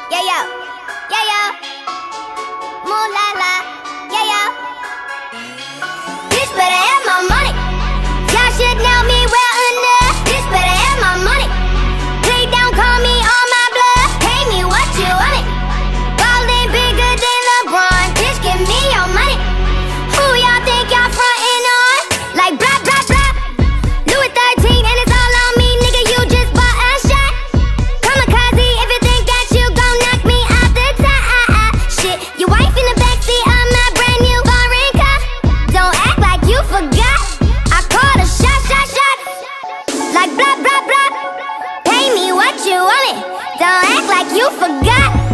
Yeah, yo. Yeah, yo. Moon la la. Yeah, yo. Bitch better have my money. Y'all should know me well enough. Bitch better have my money. Play down, call me on my blood. Pay me what you want it. Ballin' bigger than LeBron. Bitch, give me your money. Who y'all think y'all frontin' on? Like blah, blah, blah. Louis 13 and it's all on me. Nigga, you just bought a shot. Kamikaze if you think that you gon' knock me out the top. Shit, your wife in the backseat of my brand new foreign car. Don't act like you forgot. I called a shot. Like blah, blah, blah. Pay me what you want it. Don't act like you forgot.